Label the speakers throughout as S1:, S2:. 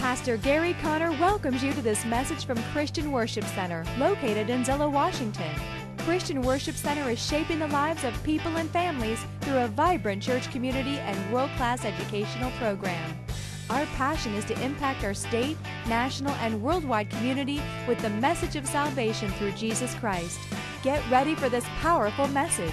S1: Pastor Gary Conner welcomes you to this message from Christian Worship Center, located in Zillow, Washington. Christian Worship Center is shaping the lives of people and families through a vibrant church community and world-class educational program. Our passion is to impact our state, national, and worldwide community with the message of salvation through Jesus Christ. Get ready for this powerful message.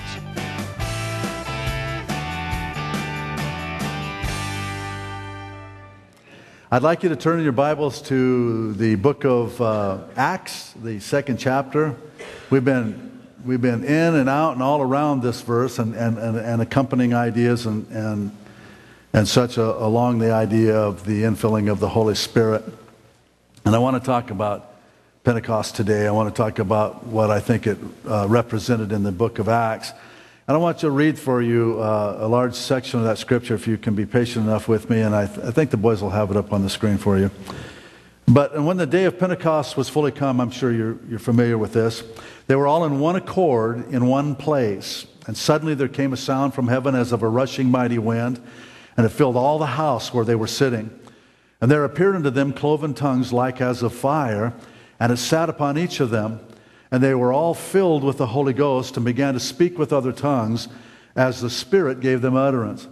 S2: I'd like you to turn in your Bibles to the book of Acts, the second chapter. We've been in and out and all around this verse and accompanying ideas and such along the idea of the infilling of the Holy Spirit. And I want to talk about Pentecost today. I want to talk about what I think it represented in the book of Acts. And I want to read for you a large section of that scripture, if you can be patient enough with me, and I think the boys will have it up on the screen for you. And when the day of Pentecost was fully come, I'm sure you're familiar with this, they were all in one accord in one place. And suddenly there came a sound from heaven as of a rushing mighty wind, and it filled all the house where they were sitting. And there appeared unto them cloven tongues like as of fire, and it sat upon each of them. And they were all filled with the Holy Ghost and began to speak with other tongues as the Spirit gave them utterance.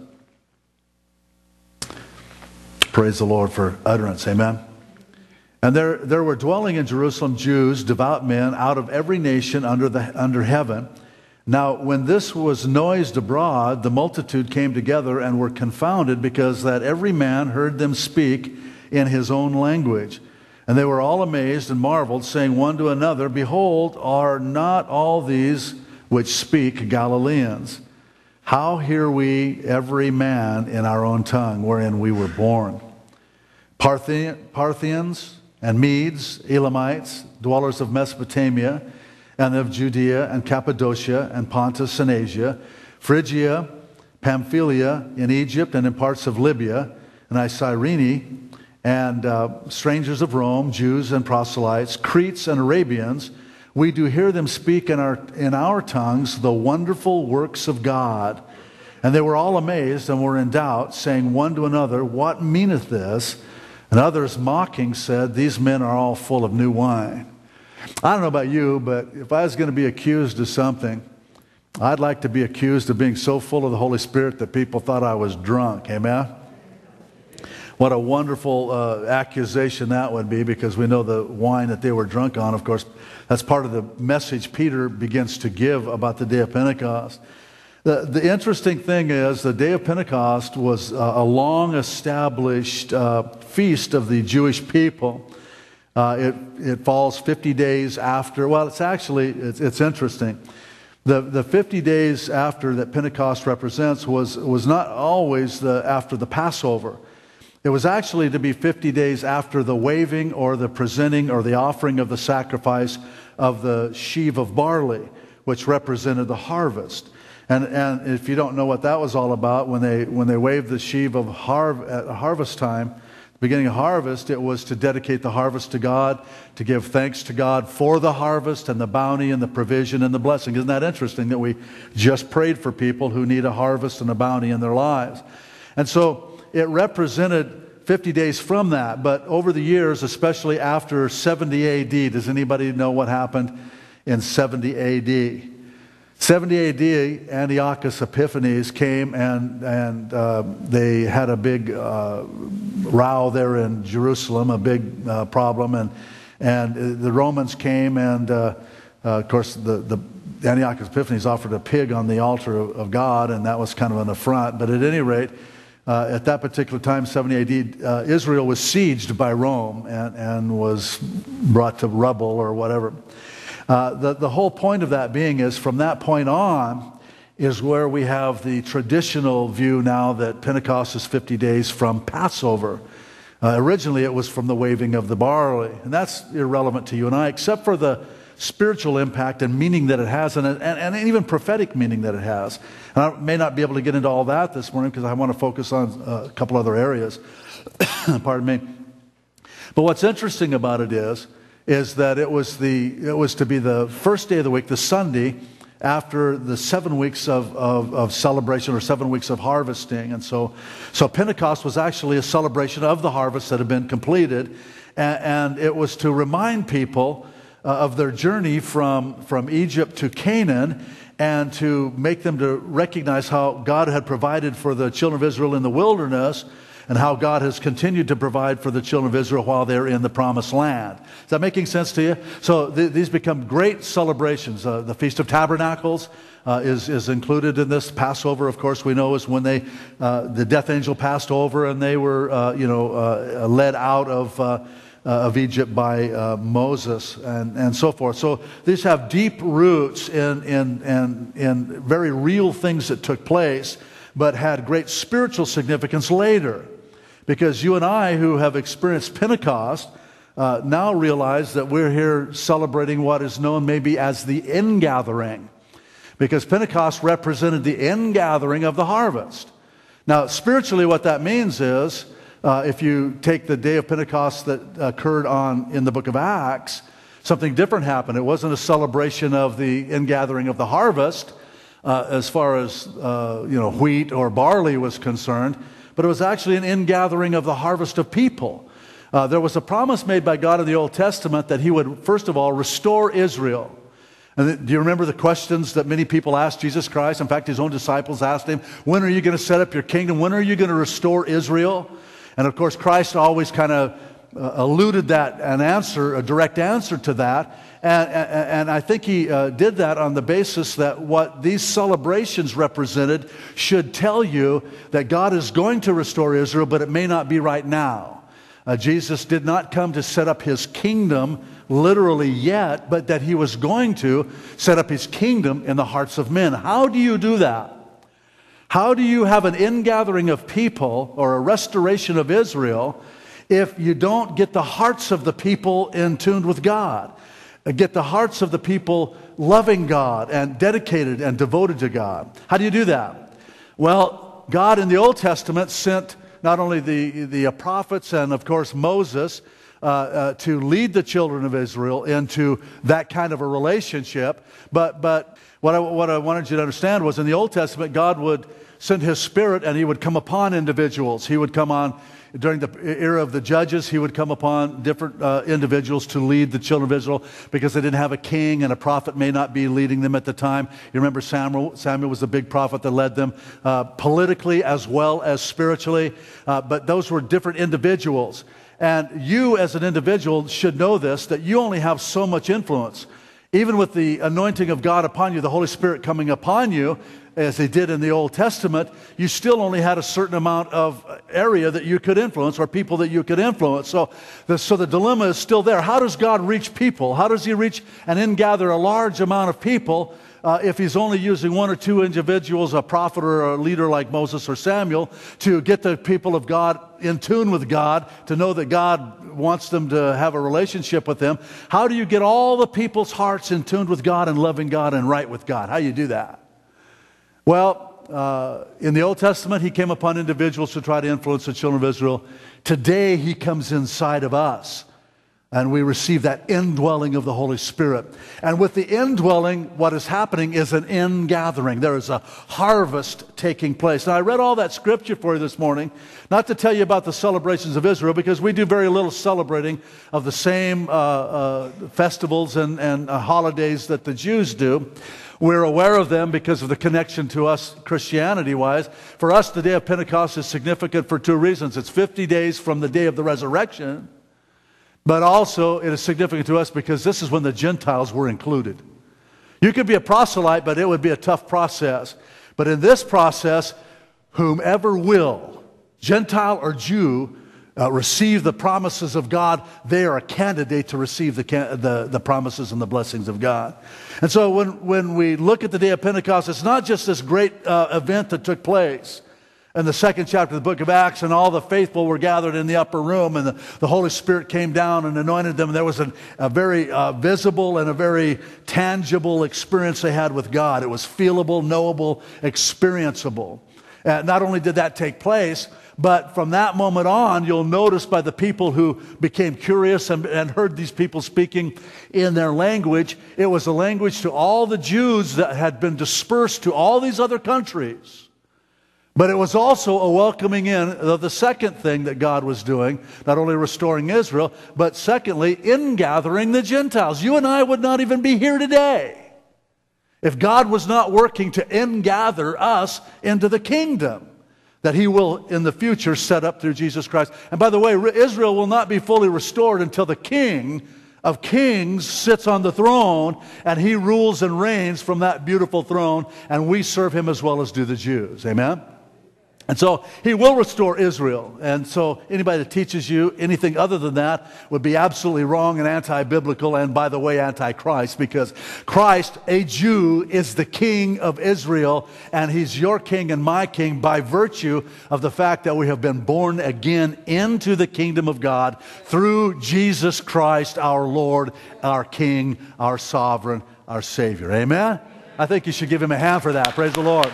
S2: Praise the Lord for utterance. Amen. And there were dwelling in Jerusalem Jews, devout men, out of every nation under heaven. Now, when this was noised abroad, the multitude came together and were confounded, because that every man heard them speak in his own language. And they were all amazed and marveled, saying one to another, Behold, are not all these which speak Galileans? How hear we every man in our own tongue wherein we were born? Parthians and Medes, Elamites, dwellers of Mesopotamia, and of Judea and Cappadocia and Pontus and Asia, Phrygia, Pamphylia, in Egypt and in parts of Libya, and Cyrene, and strangers of Rome, Jews and proselytes, Cretes and Arabians, we do hear them speak in our tongues the wonderful works of God. And they were all amazed and were in doubt, saying one to another, What meaneth this? And others mocking said, These men are all full of new wine. I don't know about you, but if I was going to be accused of something, I'd like to be accused of being so full of the Holy Spirit that people thought I was drunk. Amen? What a wonderful accusation that would be, because we know the wine that they were drunk on. Of course, that's part of the message Peter begins to give about the day of Pentecost. The interesting thing is the day of Pentecost was a long-established feast of the Jewish people. It falls 50 days after. Well, it's interesting. The 50 days after that Pentecost represents was not always after the Passover. It was actually to be 50 days after the waving or the presenting or the offering of the sacrifice of the sheaf of barley, which represented the harvest. And if you don't know what that was all about, when they waved the sheaf of at harvest time, the beginning of harvest, it was to dedicate the harvest to God, to give thanks to God for the harvest and the bounty and the provision and the blessing. Isn't that interesting that we just prayed for people who need a harvest and a bounty in their lives? And so it represented 50 days from that, but over the years, especially after 70 A.D., does anybody know what happened in 70 A.D.? 70 A.D., Antiochus Epiphanes came and they had a big row there in Jerusalem, a big problem, and the Romans came and of course the Antiochus Epiphanes offered a pig on the altar of God, and that was kind of an affront. But at any rate, at that particular time, 70 A.D., Israel was sieged by Rome and was brought to rubble or whatever. The whole point of that being is, from that point on is where we have the traditional view now that Pentecost is 50 days from Passover. Originally it was from the waving of the barley, and that's irrelevant to you and I, except for the spiritual impact and meaning that it has, and even prophetic meaning that it has. And I may not be able to get into all that this morning because I want to focus on a couple other areas. Pardon me. But what's interesting about it is that it was to be the first day of the week, the Sunday, after the 7 weeks of celebration, or 7 weeks of harvesting. And so Pentecost was actually a celebration of the harvest that had been completed. And it was to remind people of their journey from Egypt to Canaan, and to make them to recognize how God had provided for the children of Israel in the wilderness, and how God has continued to provide for the children of Israel while they're in the promised land. Is that making sense to you? So these become great celebrations. The Feast of Tabernacles is included in this. Passover, of course, we know is when the death angel passed over, and they were led out of Egypt by Moses, and so forth. So these have deep roots in very real things that took place, but had great spiritual significance later. Because you and I, who have experienced Pentecost, now realize that we're here celebrating what is known maybe as the ingathering. Because Pentecost represented the ingathering of the harvest. Now, spiritually, what that means is, if you take the day of Pentecost that occurred in the book of Acts, something different happened. It wasn't a celebration of the ingathering of the harvest, as far as wheat or barley was concerned, but it was actually an ingathering of the harvest of people. There was a promise made by God in the Old Testament that He would, first of all, restore Israel. And do you remember the questions that many people asked Jesus Christ? In fact, His own disciples asked Him, when are you going to set up your kingdom? When are you going to restore Israel? And of course, Christ always kind of alluded that a direct answer to that. And I think He did that on the basis that what these celebrations represented should tell you that God is going to restore Israel, but it may not be right now. Jesus did not come to set up His kingdom literally yet, but that He was going to set up His kingdom in the hearts of men. How do you do that? How do you have an ingathering of people or a restoration of Israel if you don't get the hearts of the people in tune with God? Get the hearts of the people loving God and dedicated and devoted to God. How do you do that? Well, God in the Old Testament sent not only the prophets and, of course, Moses to lead the children of Israel into that kind of a relationship. But what I wanted you to understand was in the Old Testament, God would send His Spirit and He would come upon individuals. He would come on, during the era of the judges, He would come upon different individuals to lead the children of Israel because they didn't have a king, and a prophet may not be leading them at the time. You remember Samuel was the big prophet that led them politically as well as spiritually. But those were different individuals. And you as an individual should know this, that you only have so much influence. Even with the anointing of God upon you, the Holy Spirit coming upon you, as He did in the Old Testament, you still only had a certain amount of area that you could influence, or people that you could influence. So the dilemma is still there. How does God reach people? How does He reach and ingather a large amount of people if He's only using one or two individuals, a prophet or a leader like Moses or Samuel, to get the people of God in tune with God, to know that God wants them to have a relationship with Him? How do you get all the people's hearts in tune with God and loving God and right with God? How do you do that? Well, in the Old Testament, He came upon individuals to try to influence the children of Israel. Today, He comes inside of us, and we receive that indwelling of the Holy Spirit. And with the indwelling, what is happening is an ingathering. There is a harvest taking place. Now, I read all that scripture for you this morning, not to tell you about the celebrations of Israel, because we do very little celebrating of the same festivals and holidays that the Jews do. We're aware of them because of the connection to us Christianity-wise. For us, the day of Pentecost is significant for two reasons. It's 50 days from the day of the resurrection, but also it is significant to us because this is when the Gentiles were included. You could be a proselyte, but it would be a tough process. But in this process, whomever will, Gentile or Jew, receive the promises of God, they are a candidate to receive the promises and the blessings of God. And so when we look at the day of Pentecost, it's not just this great event that took place in the second chapter of the book of Acts, and all the faithful were gathered in the upper room, and the Holy Spirit came down and anointed them. There was a very visible and a very tangible experience they had with God. It was feelable, knowable, experienceable. Not only did that take place, but from that moment on, you'll notice by the people who became curious and heard these people speaking in their language, it was a language to all the Jews that had been dispersed to all these other countries. But it was also a welcoming in of the second thing that God was doing, not only restoring Israel, but secondly, ingathering the Gentiles. You and I would not even be here today if God was not working to ingather us into the kingdom that He will in the future set up through Jesus Christ. And by the way, Israel will not be fully restored until the King of Kings sits on the throne and He rules and reigns from that beautiful throne, and we serve Him as well as do the Jews. Amen? And so He will restore Israel. And so anybody that teaches you anything other than that would be absolutely wrong and anti-biblical, and by the way, anti-Christ, because Christ, a Jew, is the King of Israel, and He's your King and my King by virtue of the fact that we have been born again into the kingdom of God through Jesus Christ, our Lord, our King, our Sovereign, our Savior. Amen? I think you should give Him a hand for that. Praise the Lord.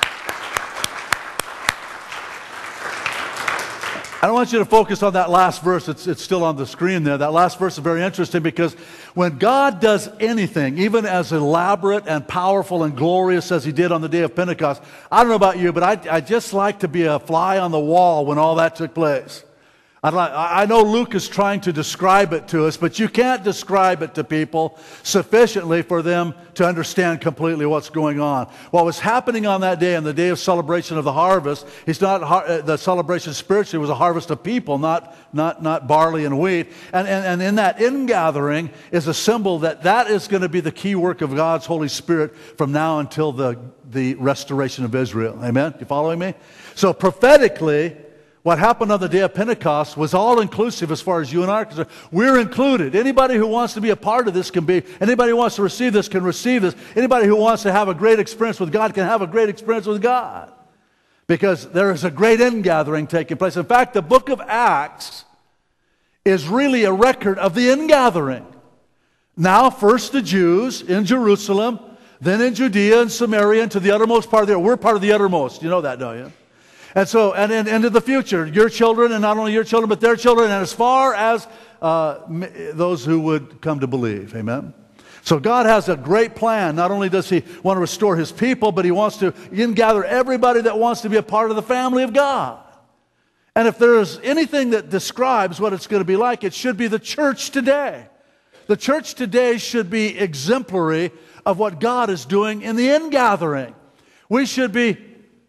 S2: I don't want you to focus on that last verse. It's still on the screen there. That last verse is very interesting because when God does anything, even as elaborate and powerful and glorious as He did on the day of Pentecost, I don't know about you, but I just like to be a fly on the wall when all that took place. I know Luke is trying to describe it to us, but you can't describe it to people sufficiently for them to understand completely what's going on. What was happening on that day, on the day of celebration of the harvest, the celebration spiritually was a harvest of people, not barley and wheat. And in that ingathering is a symbol that is going to be the key work of God's Holy Spirit from now until the restoration of Israel. Amen? You following me? So prophetically, what happened on the day of Pentecost was all-inclusive as far as you and I are concerned. We're included. Anybody who wants to be a part of this can be. Anybody who wants to receive this can receive this. Anybody who wants to have a great experience with God can have a great experience with God. Because there is a great ingathering taking place. In fact, the book of Acts is really a record of the ingathering. Now, first the Jews in Jerusalem, then in Judea and Samaria, and to the uttermost part of the earth. We're part of the uttermost. You know that, don't you? And so, and into the future, your children, and not only your children, but their children, and as far as those who would come to believe. Amen? So God has a great plan. Not only does He want to restore His people, but He wants to gather everybody that wants to be a part of the family of God. And if there is anything that describes what it's going to be like, it should be the church today. The church today should be exemplary of what God is doing in the ingathering. We should be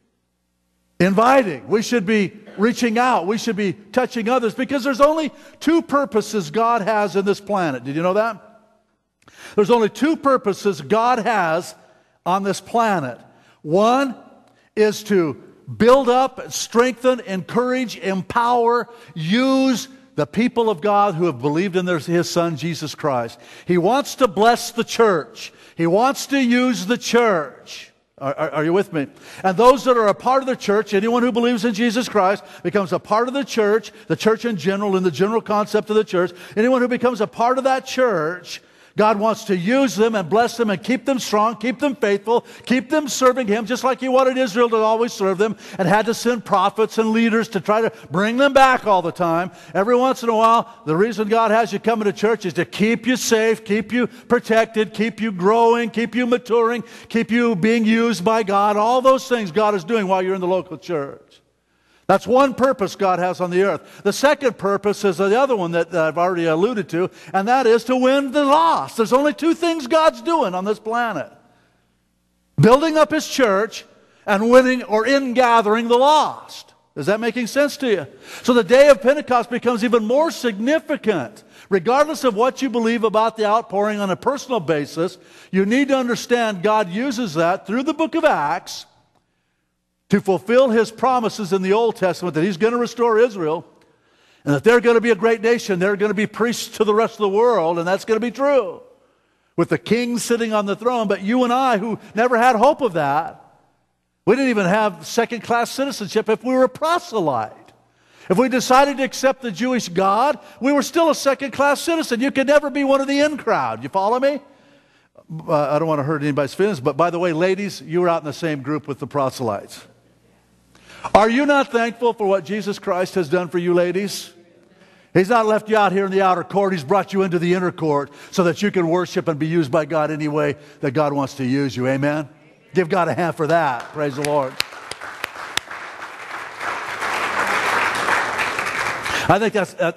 S2: inviting. We should be reaching out. We should be touching others, because there's only two purposes God has in this planet. Did you know that? There's only two purposes God has on this planet. One is to build up, strengthen, encourage, empower, use the people of God who have believed in His Son, Jesus Christ. He wants to bless the church. He wants to use the church. Are you with me? And those that are a part of the church, anyone who believes in Jesus Christ becomes a part of the church in general, in the general concept of the church. Anyone who becomes a part of that church, God wants to use them and bless them and keep them strong, keep them faithful, keep them serving Him, just like He wanted Israel to always serve them and had to send prophets and leaders to try to bring them back all the time. Every once in a while, the reason God has you coming to church is to keep you safe, keep you protected, keep you growing, keep you maturing, keep you being used by God. All those things God is doing while you're in the local church. That's one purpose God has on the earth. The second purpose is the other one that I've already alluded to, and that is to win the lost. There's only two things God's doing on this planet: building up His church and winning or ingathering the lost. Is that making sense to you? So the day of Pentecost becomes even more significant. Regardless of what you believe about the outpouring on a personal basis, you need to understand God uses that through the book of Acts to fulfill His promises in the Old Testament that He's going to restore Israel and that they're going to be a great nation. They're going to be priests to the rest of the world, and that's going to be true with the King sitting on the throne. But you and I, who never had hope of that, we didn't even have second-class citizenship if we were a proselyte. If we decided to accept the Jewish God, we were still a second-class citizen. You could never be one of the in crowd. You follow me? I don't want to hurt anybody's feelings, but by the way, ladies, you were out in the same group with the proselytes. Are you not thankful for what Jesus Christ has done for you, ladies? He's not left you out here in the outer court. He's brought you into the inner court so that you can worship and be used by God any way that God wants to use you. Amen? Give God a hand for that. Praise the Lord. I think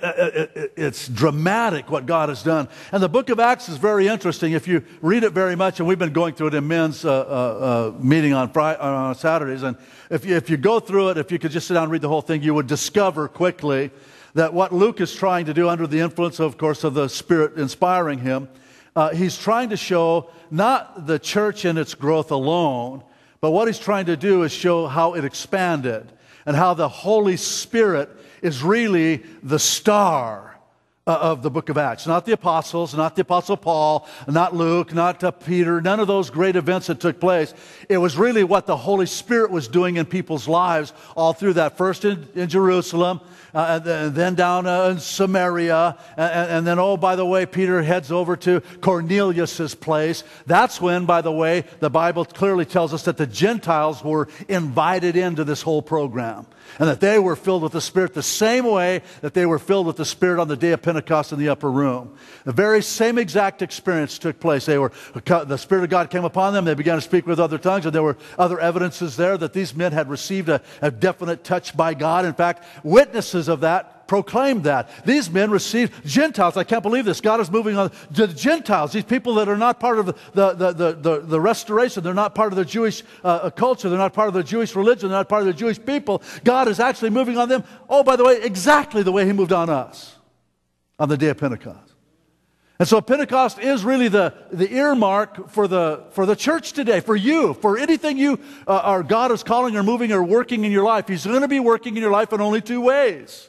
S2: it's dramatic what God has done. And the book of Acts is very interesting. If you read it very much, and we've been going through it in men's meeting on Saturdays, and if you go through it, if you could just sit down and read the whole thing, you would discover quickly that what Luke is trying to do under the influence, of course, of the Spirit inspiring him, he's trying to show not the church and its growth alone, but what he's trying to do is show how it expanded and how the Holy Spirit is really the star of the book of Acts. Not the apostles, not the Apostle Paul, not Luke, not Peter, none of those great events that took place. It was really what the Holy Spirit was doing in people's lives all through that. First in Jerusalem, and then down in Samaria, and then, oh, by the way, Peter heads over to Cornelius' place. That's when, by the way, the Bible clearly tells us that the Gentiles were invited into this whole program, and that they were filled with the Spirit the same way that they were filled with the Spirit on the day of Pentecost in the upper room. The very same exact experience took place. The Spirit of God came upon them. They began to speak with other tongues, and there were other evidences there that these men had received a definite touch by God. In fact, witnesses of that proclaimed that. These men received Gentiles. I can't believe this. God is moving on to the Gentiles, these people that are not part of the restoration. They're not part of the Jewish culture. They're not part of the Jewish religion. They're not part of the Jewish people. God is actually moving on them, oh, by the way, exactly the way He moved on us on the day of Pentecost. And so Pentecost is really the earmark for the church today, for you, for anything you God is calling or moving or working in your life. He's going to be working in your life in only two ways.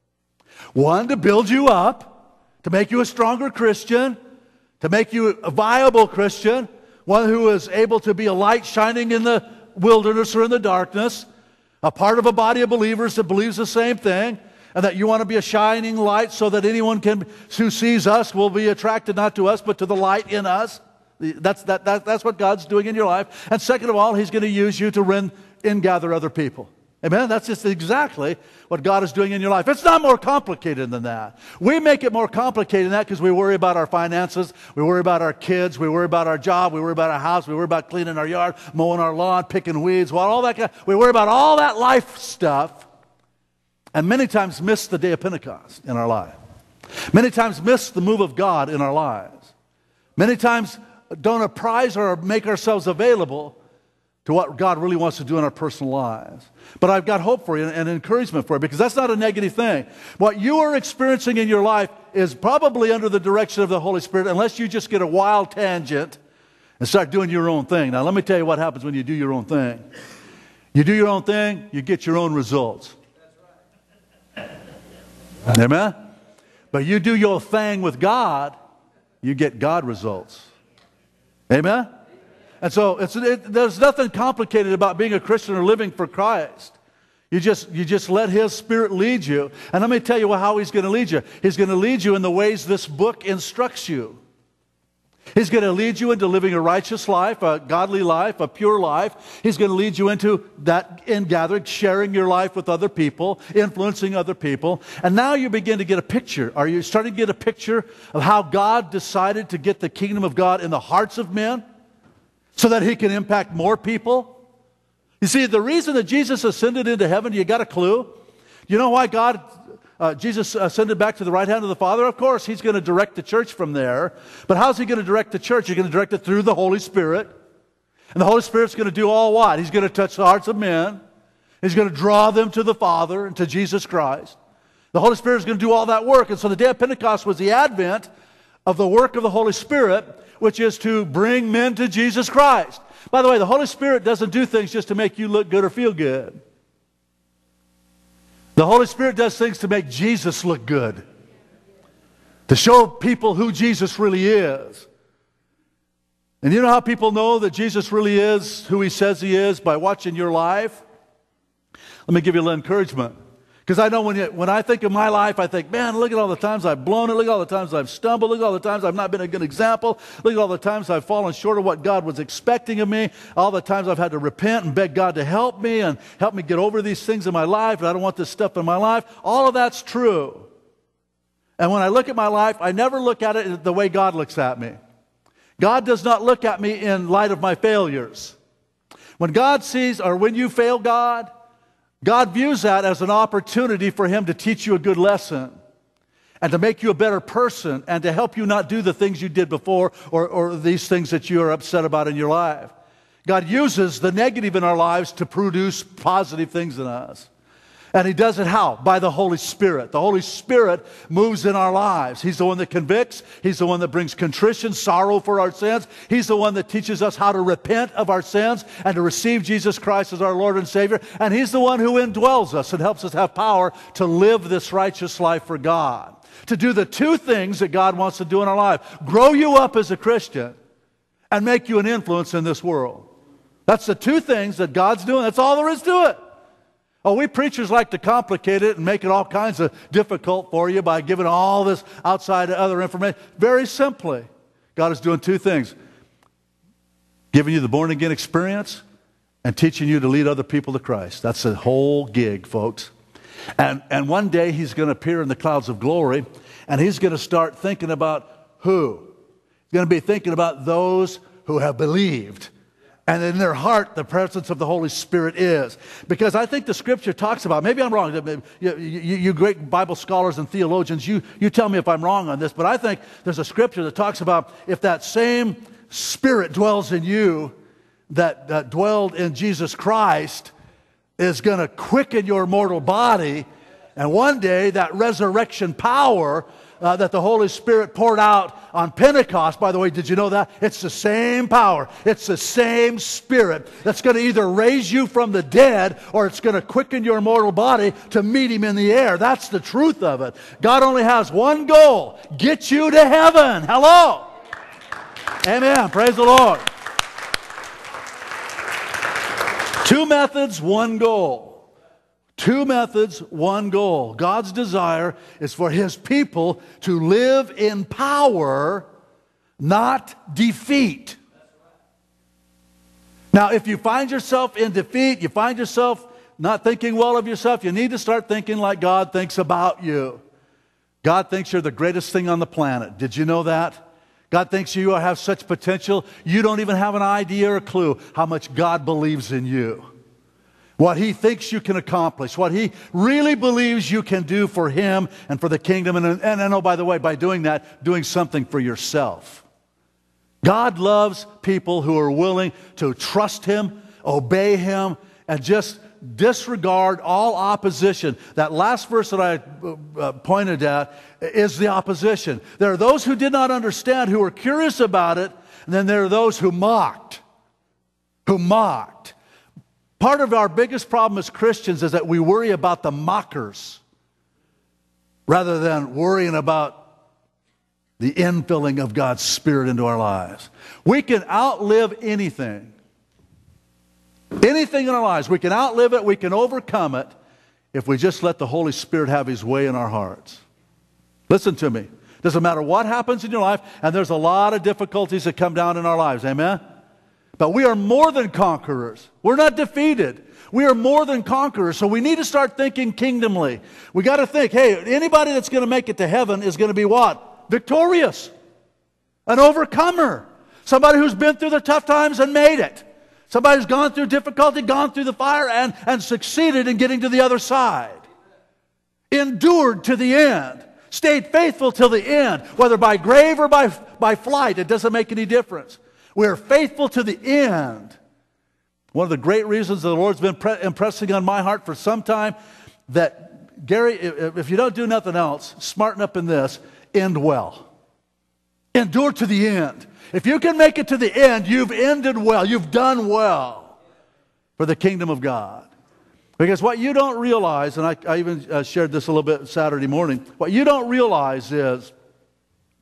S2: One, to build you up, to make you a stronger Christian, to make you a viable Christian, one who is able to be a light shining in the wilderness or in the darkness, a part of a body of believers that believes the same thing, and that you want to be a shining light so that anyone who sees us will be attracted not to us but to the light in us. That's what God's doing in your life. And second of all, He's going to use you to gather other people. Amen? That's just exactly what God is doing in your life. It's not more complicated than that. We make it more complicated than that because we worry about our finances, we worry about our kids, we worry about our job, we worry about our house, we worry about cleaning our yard, mowing our lawn, picking weeds, all that we worry about all that life stuff. And many times miss the day of Pentecost in our life. Many times miss the move of God in our lives. Many times don't apprise or make ourselves available to what God really wants to do in our personal lives. But I've got hope for you and encouragement for you, because that's not a negative thing. What you are experiencing in your life is probably under the direction of the Holy Spirit, unless you just get a wild tangent and start doing your own thing. Now, let me tell you what happens when you do your own thing. You do your own thing, you get your own results. Amen? But you do your thing with God, you get God results. Amen? And so there's nothing complicated about being a Christian or living for Christ. You just let His Spirit lead you. And let me tell you how He's going to lead you. He's going to lead you in the ways this book instructs you. He's going to lead you into living a righteous life, a godly life, a pure life. He's going to lead you into that ingathering, sharing your life with other people, influencing other people. And now you begin to get a picture. Are you starting to get a picture of how God decided to get the kingdom of God in the hearts of men so that He can impact more people? You see, the reason that Jesus ascended into heaven, you got a clue? You know why Jesus ascended back to the right hand of the Father? Of course, He's going to direct the church from there. But how's He going to direct the church? He's going to direct it through the Holy Spirit. And the Holy Spirit's going to do all what? He's going to touch the hearts of men. He's going to draw them to the Father and to Jesus Christ. The Holy Spirit is going to do all that work. And so the day of Pentecost was the advent of the work of the Holy Spirit, which is to bring men to Jesus Christ. By the way, the Holy Spirit doesn't do things just to make you look good or feel good. The Holy Spirit does things to make Jesus look good, to show people who Jesus really is. And you know how people know that Jesus really is who He says He is? By watching your life. Let me give you a little encouragement. Because I know when I think of my life, I think, man, look at all the times I've blown it. Look at all the times I've stumbled. Look at all the times I've not been a good example. Look at all the times I've fallen short of what God was expecting of me. All the times I've had to repent and beg God to help me and help me get over these things in my life. And I don't want this stuff in my life. All of that's true. And when I look at my life, I never look at it the way God looks at me. God does not look at me in light of my failures. When God sees, or when you fail God views that as an opportunity for Him to teach you a good lesson and to make you a better person and to help you not do the things you did before or these things that you are upset about in your life. God uses the negative in our lives to produce positive things in us. And He does it how? By the Holy Spirit. The Holy Spirit moves in our lives. He's the one that convicts. He's the one that brings contrition, sorrow for our sins. He's the one that teaches us how to repent of our sins and to receive Jesus Christ as our Lord and Savior. And He's the one who indwells us and helps us have power to live this righteous life for God. To do the two things that God wants to do in our life. Grow you up as a Christian and make you an influence in this world. That's the two things that God's doing. That's all there is to it. Oh, we preachers like to complicate it and make it all kinds of difficult for you by giving all this outside other information. Very simply, God is doing two things. Giving you the born-again experience and teaching you to lead other people to Christ. That's the whole gig, folks. And one day He's going to appear in the clouds of glory, and He's going to start thinking about who? He's going to be thinking about those who have believed. And in their heart, the presence of the Holy Spirit is. Because I think the Scripture talks about, maybe I'm wrong, you great Bible scholars and theologians, you tell me if I'm wrong on this, but I think there's a Scripture that talks about if that same Spirit dwells in you that dwelled in Jesus Christ is going to quicken your mortal body, and one day that resurrection power that the Holy Spirit poured out on Pentecost. By the way, did you know that? It's the same power. It's the same Spirit that's going to either raise you from the dead or it's going to quicken your mortal body to meet Him in the air. That's the truth of it. God only has one goal. Get you to heaven. Hello. Amen. Praise the Lord. Two methods, one goal. Two methods, one goal. God's desire is for His people to live in power, not defeat. Now, if you find yourself in defeat, you find yourself not thinking well of yourself, you need to start thinking like God thinks about you. God thinks you're the greatest thing on the planet. Did you know that? God thinks you have such potential, you don't even have an idea or a clue how much God believes in you. What He thinks you can accomplish, what He really believes you can do for Him and for the kingdom. And oh, by the way, by doing that, doing something for yourself. God loves people who are willing to trust Him, obey Him, and just disregard all opposition. That last verse that I pointed at is the opposition. There are those who did not understand, who were curious about it, and then there are those who mocked. Part of our biggest problem as Christians is that we worry about the mockers rather than worrying about the infilling of God's Spirit into our lives. We can outlive anything. Anything in our lives. We can outlive it, we can overcome it if we just let the Holy Spirit have His way in our hearts. Listen to me. Doesn't matter what happens in your life, and there's a lot of difficulties that come down in our lives. Amen? But we are more than conquerors. We're not defeated. We are more than conquerors. So we need to start thinking kingdomly. We got to think, hey, anybody that's going to make it to heaven is going to be what? Victorious. An overcomer. Somebody who's been through the tough times and made it. Somebody who's gone through difficulty, gone through the fire, and succeeded in getting to the other side. Endured to the end. Stayed faithful till the end. Whether by grave or by flight, it doesn't make any difference. We are faithful to the end. One of the great reasons the Lord's been impressing on my heart for some time that, Gary, if you don't do nothing else, smarten up in this, end well. Endure to the end. If you can make it to the end, you've ended well. You've done well for the kingdom of God. Because what you don't realize, and I even shared this a little bit Saturday morning, what you don't realize is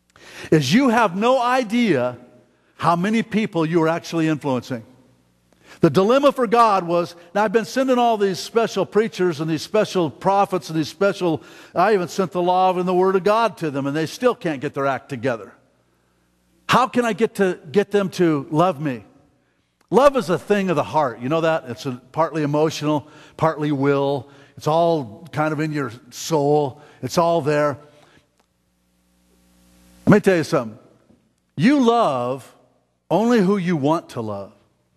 S2: you have no idea how many people you are actually influencing. The dilemma for God was, now I've been sending all these special preachers and these special prophets and I even sent the law and the word of God to them, and they still can't get their act together. How can I get them to love me? Love is a thing of the heart. You know that? It's partly emotional, partly will. It's all kind of in your soul. It's all there. Let me tell you something. You love only who you want to love.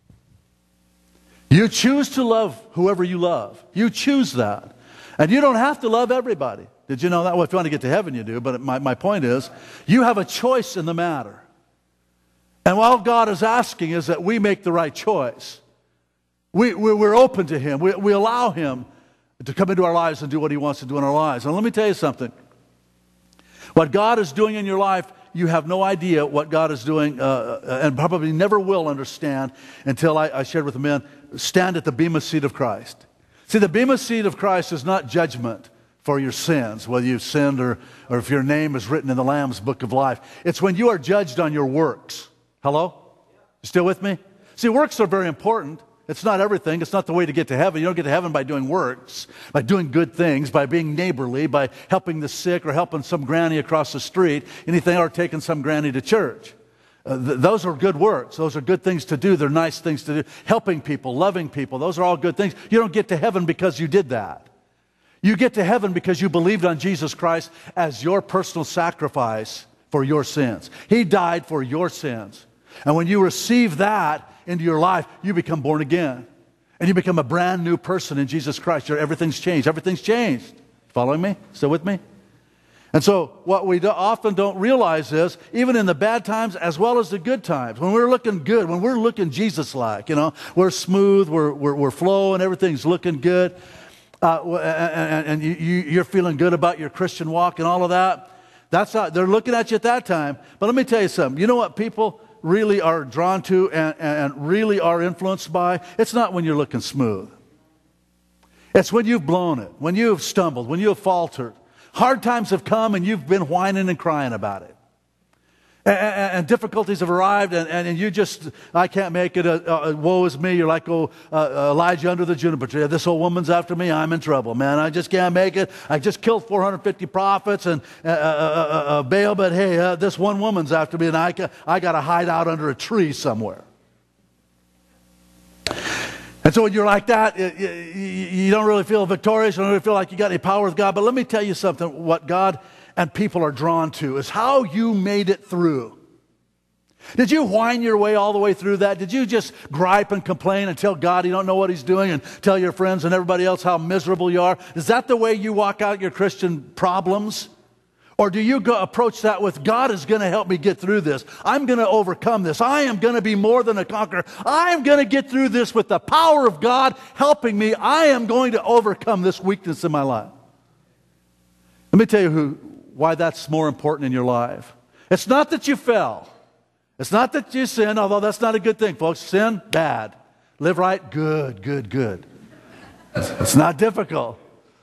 S2: You choose to love whoever you love. You choose that. And you don't have to love everybody. Did you know that? Well, if you want to get to heaven, you do. But my point is, you have a choice in the matter. And all God is asking is that we make the right choice. We're open to Him. We allow Him to come into our lives and do what He wants to do in our lives. And let me tell you something. What God is doing in your life, you have no idea what God is doing, and probably never will understand until I shared with the men, stand at the bema seat of Christ. See, the bema seat of Christ is not judgment for your sins, whether you've sinned or if your name is written in the Lamb's book of life. It's when you are judged on your works. Hello? You still with me? See, works are very important. It's not everything. It's not the way to get to heaven. You don't get to heaven by doing works, by doing good things, by being neighborly, by helping the sick or helping some granny across the street, anything, or taking some granny to church. Those are good works. Those are good things to do. They're nice things to do. Helping people, loving people, those are all good things. You don't get to heaven because you did that. You get to heaven because you believed on Jesus Christ as your personal sacrifice for your sins. He died for your sins. And when you receive that into your life, you become born again. And you become a brand new person in Jesus Christ. Everything's changed. Everything's changed. Following me? Still with me? And so what we often don't realize is, even in the bad times as well as the good times, when we're looking good, when we're looking Jesus-like, we're smooth, we're flowing, everything's looking good, and you're feeling good about your Christian walk and all of that, that's not, they're looking at you at that time. But let me tell you something. You know what people really are drawn to and really are influenced by? It's not when you're looking smooth. It's when you've blown it, when you've stumbled, when you've faltered. Hard times have come and you've been whining and crying about it. And difficulties have arrived and you just, I can't make it, woe is me. You're like Elijah under the juniper tree. This old woman's after me, I'm in trouble, man. I just can't make it. I just killed 450 prophets and Baal, but hey, this one woman's after me and I got to hide out under a tree somewhere. And so when you're like that, you don't really feel victorious. You don't really feel like you got any power with God. But let me tell you something. What God and people are drawn to is how you made it through. Did you whine your way all the way through that? Did you just gripe and complain and tell God you don't know what He's doing and tell your friends and everybody else how miserable you are? Is that the way you walk out your Christian problems? Or do you approach that with, God is going to help me get through this. I'm going to overcome this. I am going to be more than a conqueror. I am going to get through this with the power of God helping me. I am going to overcome this weakness in my life. Let me tell you why that's more important in your life. It's not that you fell. It's not that you sinned, although that's not a good thing, folks. Sin, bad. Live right, good, good, good. It's not difficult.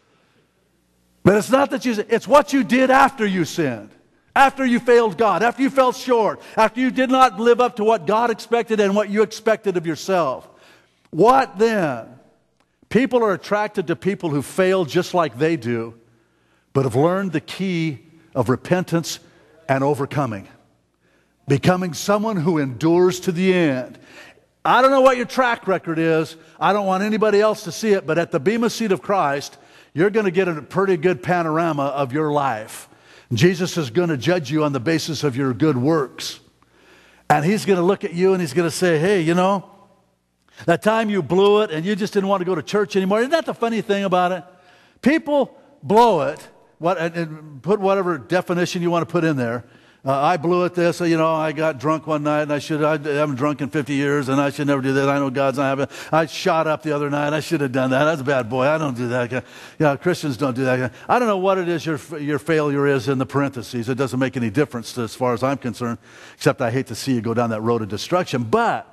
S2: But it's not that it's what you did after you sinned, after you failed God, after you fell short, after you did not live up to what God expected and what you expected of yourself. What then? People are attracted to people who fail just like they do, but have learned the key of repentance and overcoming. Becoming someone who endures to the end. I don't know what your track record is. I don't want anybody else to see it, but at the bema seat of Christ, you're going to get a pretty good panorama of your life. Jesus is going to judge you on the basis of your good works. And He's going to look at you and He's going to say, hey, that time you blew it and you just didn't want to go to church anymore. Isn't that the funny thing about it? People blow it, and put whatever definition you want to put in there. I blew at this, I got drunk one night and I haven't drunk in 50 years and I should never do that. I know God's not having. I shot up the other night. I should have done that. That's a bad boy. I don't do that. Christians don't do that. I don't know what it is your failure is in the parentheses. It doesn't make any difference as far as I'm concerned, except I hate to see you go down that road of destruction. But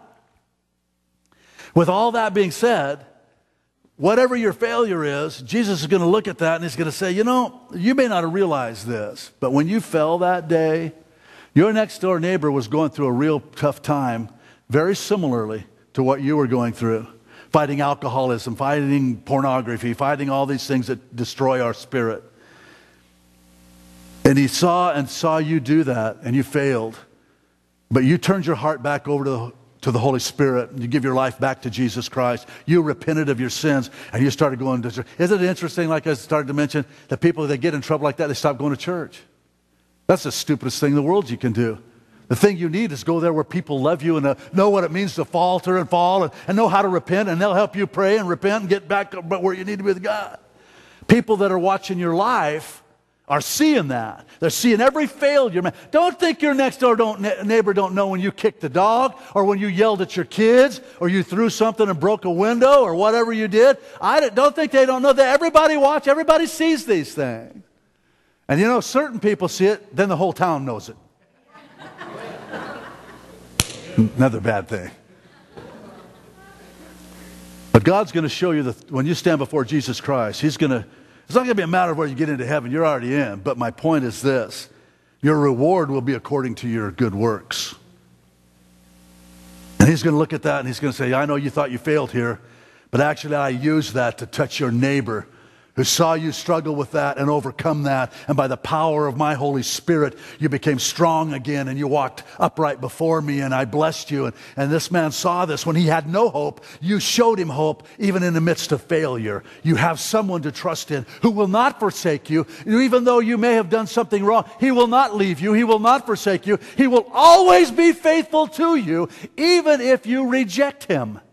S2: with all that being said, whatever your failure is, Jesus is going to look at that and He's going to say, you may not have realized this, but when you fell that day, your next door neighbor was going through a real tough time, very similarly to what you were going through. Fighting alcoholism, fighting pornography, fighting all these things that destroy our spirit. And he saw you do that, and you failed. But you turned your heart back over to the Holy Spirit, and you give your life back to Jesus Christ. You repented of your sins, and you started going to church. Isn't it interesting, like I started to mention, that people, that get in trouble like that, they stop going to church? That's the stupidest thing in the world you can do. The thing you need is go there where people love you and know what it means to falter and fall and know how to repent, and they'll help you pray and repent and get back where you need to be with God. People that are watching your life are seeing that. They're seeing every failure. Man, don't think your next door neighbor don't know when you kicked the dog or when you yelled at your kids or you threw something and broke a window or whatever you did. I don't think they don't know that. Everybody sees these things. And you know, certain people see it, then the whole town knows it. Another bad thing. But God's going to show you when you stand before Jesus Christ, it's not going to be a matter of where you get into heaven. You're already in. But my point is this: your reward will be according to your good works. And he's going to look at that and he's going to say, I know you thought you failed here, but actually I used that to touch your neighbor who saw you struggle with that and overcome that. And by the power of my Holy Spirit, you became strong again and you walked upright before me and I blessed you. And this man saw this when he had no hope. You showed him hope even in the midst of failure. You have someone to trust in who will not forsake you. Even though you may have done something wrong, he will not leave you. He will not forsake you. He will always be faithful to you, even if you reject him.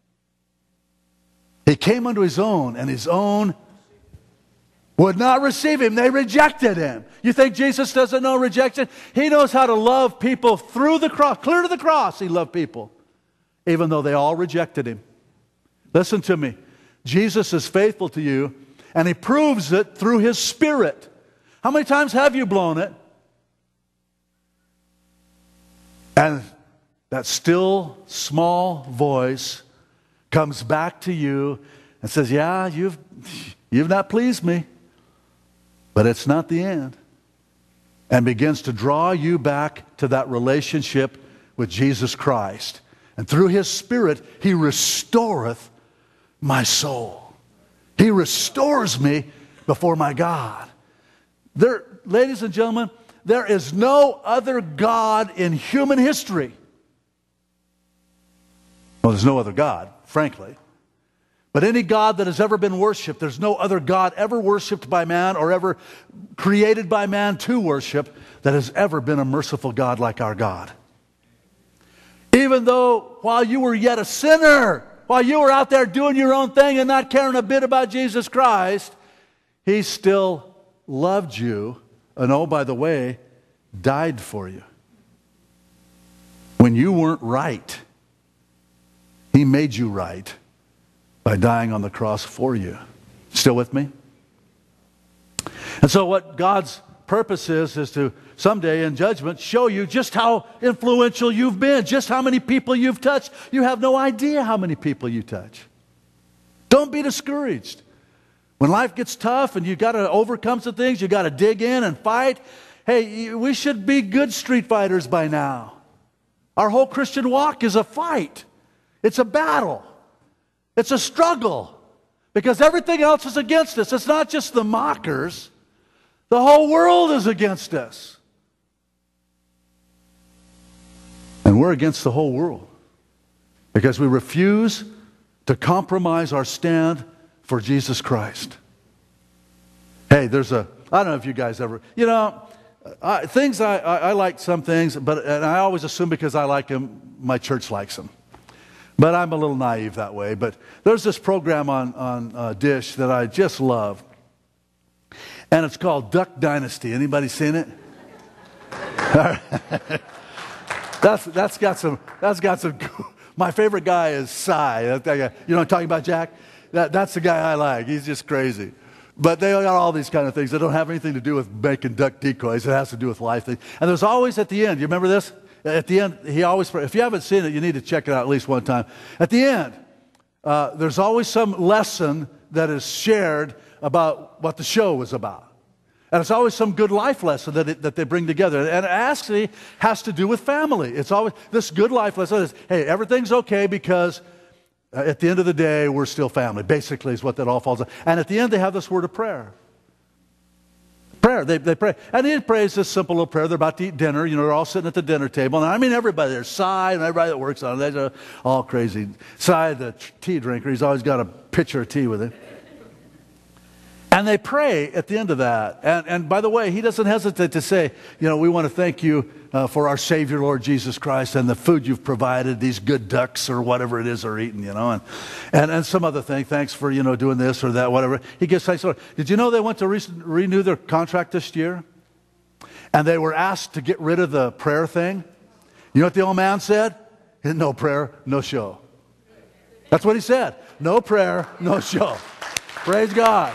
S2: He came unto his own, and his own would not receive him. They rejected him. You think Jesus doesn't know rejection? He knows how to love people through the cross. Clear to the cross, he loved people, even though they all rejected him. Listen to me. Jesus is faithful to you, and he proves it through his Spirit. How many times have you blown it? And that still, small voice comes back to you and says, yeah, you've not pleased me. But it's not the end. And begins to draw you back to that relationship with Jesus Christ. And through his Spirit, he restoreth my soul. He restores me before my God. Ladies and gentlemen, there is no other God in human history. Well, there's no other God, frankly. But any God that has ever been worshipped, there's no other God ever worshipped by man or ever created by man to worship that has ever been a merciful God like our God. Even though while you were yet a sinner, while you were out there doing your own thing and not caring a bit about Jesus Christ, he still loved you and, oh, by the way, died for you. When you weren't right, he made you right by dying on the cross for you. Still with me? And so what God's purpose is to someday in judgment show you just how influential you've been, just how many people you've touched. You have no idea how many people you touch. Don't be discouraged. When life gets tough and you've got to overcome some things, you've got to dig in and fight. Hey, we should be good street fighters by now. Our whole Christian walk is a fight. It's a battle. It's a struggle, because everything else is against us. It's not just the mockers. The whole world is against us. And we're against the whole world because we refuse to compromise our stand for Jesus Christ. Hey, I don't know if you guys ever, I like some things, and I always assume because I like them, my church likes them. But I'm a little naive that way. But there's this program on Dish that I just love. And it's called Duck Dynasty. Anybody seen it? That's got some. My favorite guy is Cy. That guy, you know what I'm talking about, Jack? That's the guy I like. He's just crazy. But they got all these kind of things that don't have anything to do with making duck decoys. It has to do with life things. And there's always at the end, you remember this? At the end, he always, if you haven't seen it, you need to check it out at least one time. At the end, there's always some lesson that is shared about what the show was about. And it's always some good life lesson that they bring together. And it actually has to do with family. It's always this good life lesson is, hey, everything's okay because at the end of the day, we're still family. Basically is what that all falls on. And at the end, they have this word of prayer. Prayer, they pray. And he prays this simple little prayer. They're about to eat dinner. You know, they're all sitting at the dinner table. And I mean, everybody there, Cy and everybody that works on it, they're all crazy. Cy, the tea drinker, he's always got a pitcher of tea with him. And they pray at the end of that. And by the way, he doesn't hesitate to say, you know, we want to thank you for our Savior, Lord Jesus Christ, and the food you've provided, these good ducks or whatever it is they're eating, you know, and some other thing. Thanks for, you know, doing this or that, whatever. He gives thanks. Did you know they went to renew their contract this year? And they were asked to get rid of the prayer thing. You know what the old man said? No prayer, no show. That's what he said. No prayer, no show. Praise God.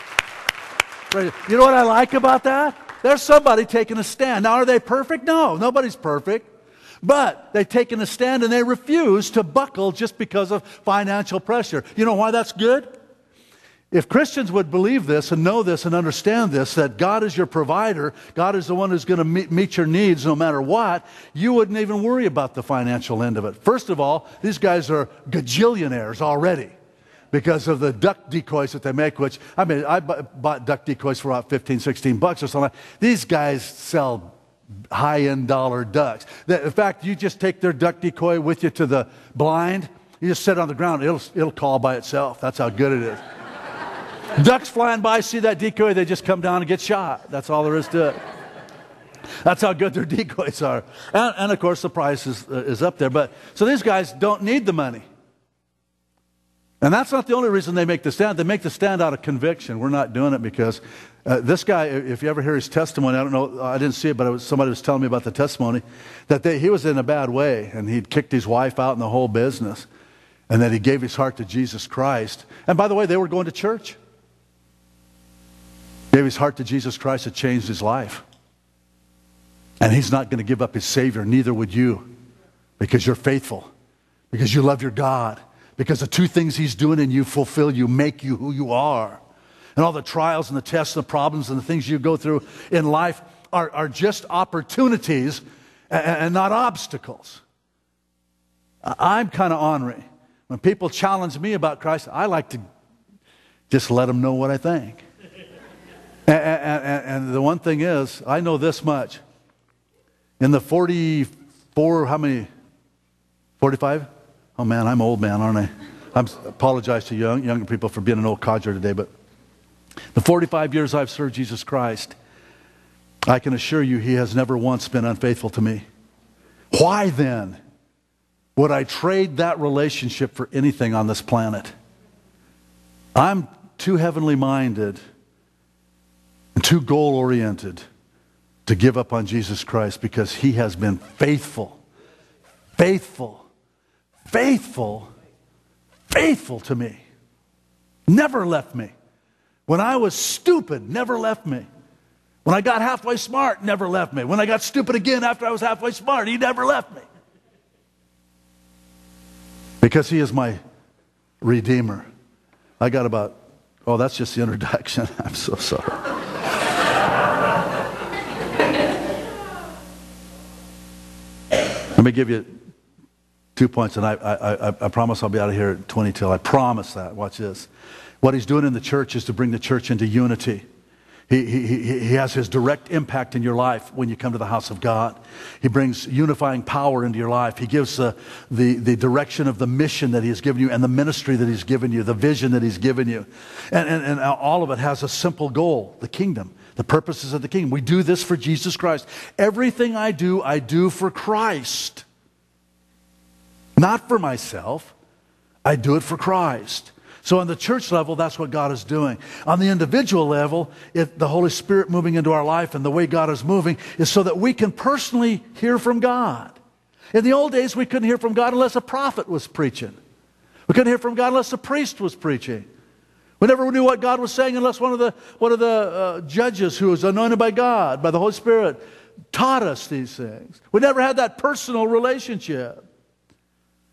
S2: You know what I like about that? There's somebody taking a stand. Now, are they perfect? No, nobody's perfect. But they've taken a stand and they refuse to buckle just because of financial pressure. You know why that's good? If Christians would believe this and know this and understand this, that God is your provider, God is the one who's going to meet your needs no matter what, you wouldn't even worry about the financial end of it. First of all, these guys are gajillionaires already, because of the duck decoys that they make, which, I mean, I bought duck decoys for about $15, $16 or something. These guys sell high-end dollar ducks. In fact, you just take their duck decoy with you to the blind, you just sit on the ground, it'll call by itself. That's how good it is. Ducks flying by, see that decoy, they just come down and get shot. That's all there is to it. That's how good their decoys are. And of course, the price is up there. But so these guys don't need the money. And that's not the only reason they make the stand. They make the stand out of conviction. We're not doing it because this guy, if you ever hear his testimony, I don't know, I didn't see it, but somebody was telling me about the testimony, that he was in a bad way, and he'd kicked his wife out in the whole business, and that he gave his heart to Jesus Christ. And by the way, they were going to church. Gave his heart to Jesus Christ. It changed his life. And he's not going to give up his Savior, neither would you, because you're faithful, because you love your God. Because the two things he's doing in you fulfill you, make you who you are. And all the trials and the tests and the problems and the things you go through in life are just opportunities and not obstacles. I'm kind of ornery. When people challenge me about Christ, I like to just let them know what I think. And the one thing is, I know this much. In the 44, how many? 45? Oh man, I'm old man, aren't I? I apologize to younger people for being an old codger today, but the 45 years I've served Jesus Christ, I can assure you he has never once been unfaithful to me. Why then would I trade that relationship for anything on this planet? I'm too heavenly minded and too goal-oriented to give up on Jesus Christ because he has been faithful to me. Never left me. When I was stupid, never left me. When I got halfway smart, never left me. When I got stupid again after I was halfway smart, he never left me. Because he is my Redeemer. I got about, oh, that's just the introduction. I'm so sorry. Let me give you 2 points, and I promise I'll be out of here at 20 till. I promise that. Watch this. What he's doing in the church is to bring the church into unity. He has his direct impact in your life when you come to the house of God. He brings unifying power into your life. He gives the direction of the mission that he has given you and the ministry that he's given you, the vision that he's given you. And all of it has a simple goal, the kingdom, the purposes of the kingdom. We do this for Jesus Christ. Everything I do for Christ. Not for myself. I do it for Christ. So on the church level, that's what God is doing. On the individual level, the Holy Spirit moving into our life and the way God is moving is so that we can personally hear from God. In the old days, we couldn't hear from God unless a prophet was preaching. We couldn't hear from God unless a priest was preaching. We never knew what God was saying unless one of the judges who was anointed by God, by the Holy Spirit, taught us these things. We never had that personal relationship.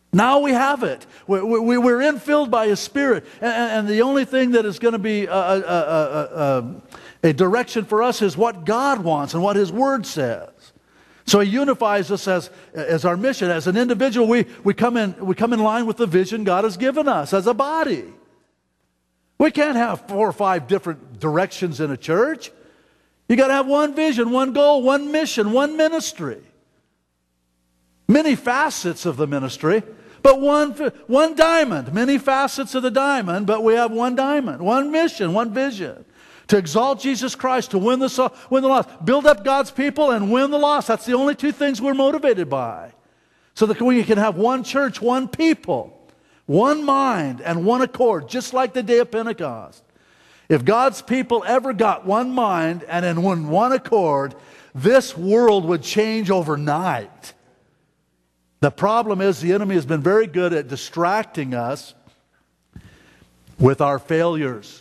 S2: Now we have it. We're infilled by His Spirit. And the only thing that is going to be a direction for us is what God wants and what His Word says. So He unifies us as our mission. As an individual, we come in line with the vision God has given us as a body. We can't have 4 or 5 different directions in a church. You got to have one vision, one goal, one mission, one ministry. Many facets of the ministry, but one diamond. Many facets of the diamond, but we have one diamond, one mission, one vision. To exalt Jesus Christ, to win the lost. Build up God's people and win the lost. That's the only 2 things we're motivated by. So that we can have one church, one people, one mind, and one accord, just like the day of Pentecost. If God's people ever got one mind and in one accord, this world would change overnight. The problem is the enemy has been very good at distracting us with our failures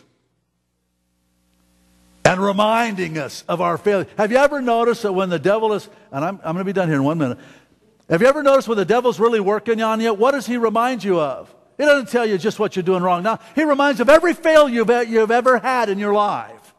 S2: and reminding us of our failure. Have you ever noticed that when the devil is, and I'm going to be done here in 1 minute. Have you ever noticed when the devil's really working on you, what does he remind you of? He doesn't tell you just what you're doing wrong. Now, he reminds you of every failure you've ever had in your life.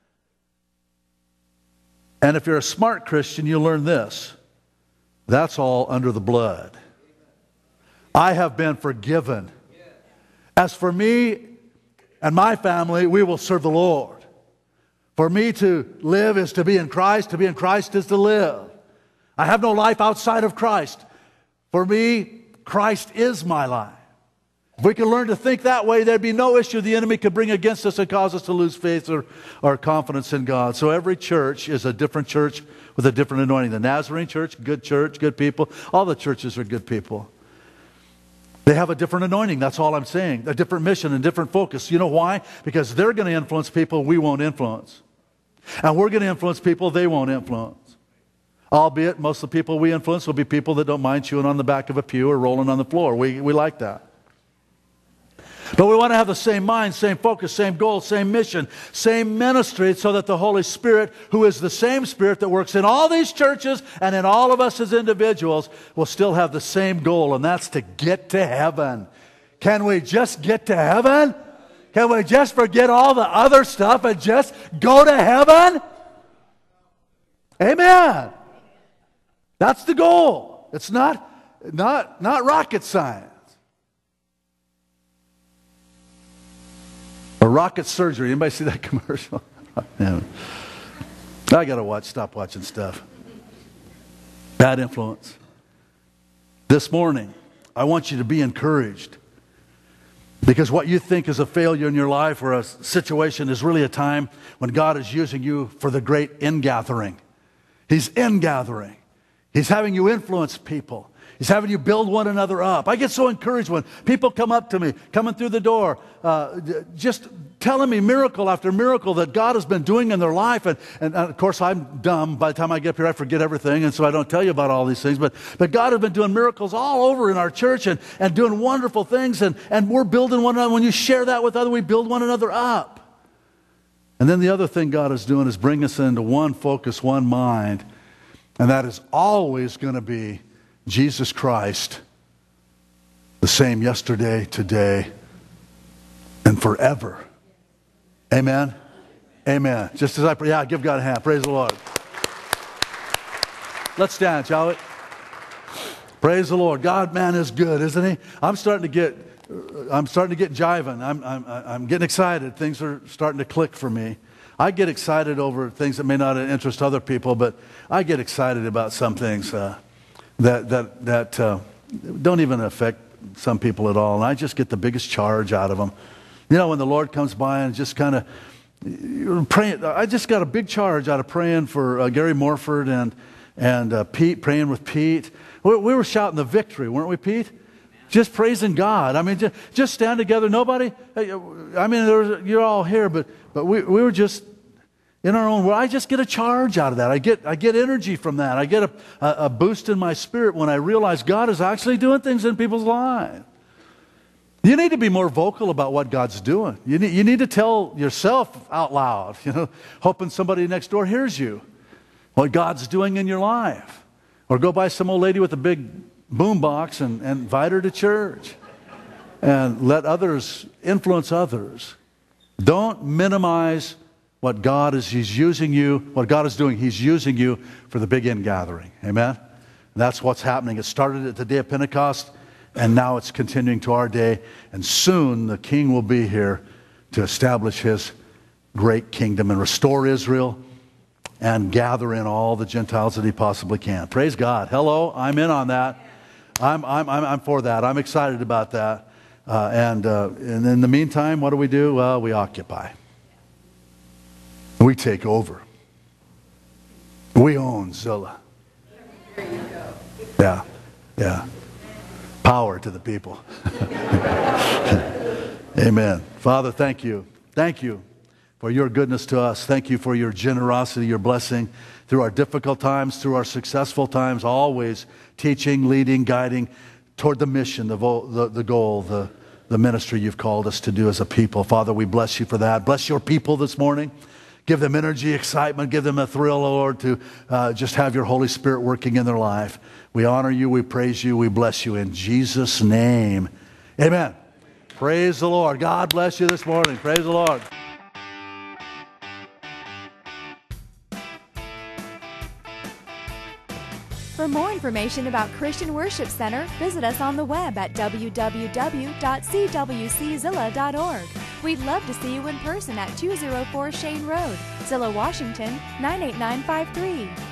S2: And if you're a smart Christian, you learn this. That's all under the blood. I have been forgiven. As for me and my family, we will serve the Lord. For me to live is to be in Christ. To be in Christ is to live. I have no life outside of Christ. For me, Christ is my life. If we could learn to think that way, there'd be no issue the enemy could bring against us and cause us to lose faith or confidence in God. So every church is a different church with a different anointing. The Nazarene church, good people. All the churches are good people. They have a different anointing, that's all I'm saying. A different mission and different focus. You know why? Because they're going to influence people we won't influence. And we're going to influence people they won't influence. Albeit, most of the people we influence will be people that don't mind chewing on the back of a pew or rolling on the floor. We like that. But we want to have the same mind, same focus, same goal, same mission, same ministry, so that the Holy Spirit, who is the same Spirit that works in all these churches and in all of us as individuals, will still have the same goal, and that's to get to heaven. Can we just get to heaven? Can we just forget all the other stuff and just go to heaven? Amen. That's the goal. It's not rocket science. Or rocket surgery. Anybody see that commercial? Yeah. I got to stop watching stuff. Bad influence. This morning, I want you to be encouraged. Because what you think is a failure in your life or a situation is really a time when God is using you for the great ingathering. He's ingathering. He's having you influence people. He's having you build one another up. I get so encouraged when people come up to me, coming through the door, just telling me miracle after miracle that God has been doing in their life. And of course, I'm dumb. By the time I get up here, I forget everything, and so I don't tell you about all these things. But God has been doing miracles all over in our church and doing wonderful things, and we're building one another. When you share that with others, we build one another up. And then the other thing God is doing is bringing us into one focus, one mind, and that is always going to be Jesus Christ, the same yesterday, today, and forever. Amen? Amen. Just as I pray, give God a hand. Praise the Lord. Let's stand, shall we? Praise the Lord. God, man, is good, isn't He? I'm starting to get jiving. I'm getting excited. Things are starting to click for me. I get excited over things that may not interest other people, but I get excited about some things that don't even affect some people at all. And I just get the biggest charge out of them. You know, when the Lord comes by and just kind of praying, I just got a big charge out of praying for Gary Morford and Pete, praying with Pete. We were shouting the victory, weren't we, Pete? Just praising God. I mean, just stand together. Nobody, I mean, you're all here, but we were just in our own world. I just get a charge out of that. I get energy from that. I get a boost in my spirit when I realize God is actually doing things in people's lives. You need to be more vocal about what God's doing. You need to tell yourself out loud, hoping somebody next door hears you, what God's doing in your life. Or go by some old lady with a big boombox and invite her to church. And let others influence others. Don't minimize what God is. He's using you, what God is doing. He's using you for the big end gathering. Amen? And that's what's happening. It started at the day of Pentecost, and now it's continuing to our day. And soon the King will be here to establish his great kingdom and restore Israel and gather in all the Gentiles that he possibly can. Praise God. Hello, I'm in on that. I'm for that. I'm excited about that. And in the meantime, what do? Well, we occupy. We take over. We own Zilla. Yeah. Power to the people. Amen. Father, thank you. Thank you for your goodness to us. Thank you for your generosity, your blessing through our difficult times, through our successful times, always teaching, leading, guiding toward the mission, the goal, the ministry you've called us to do as a people. Father, we bless you for that. Bless your people this morning. Give them energy, excitement. Give them a thrill, Lord, to just have your Holy Spirit working in their life. We honor you. We praise you. We bless you in Jesus' name. Amen. Praise the Lord. God bless you this morning. Praise the Lord.
S1: For more information about Christian Worship Center, visit us on the web at www.cwczilla.org. We'd love to see you in person at 204 Shane Road, Zilla, Washington, 98953.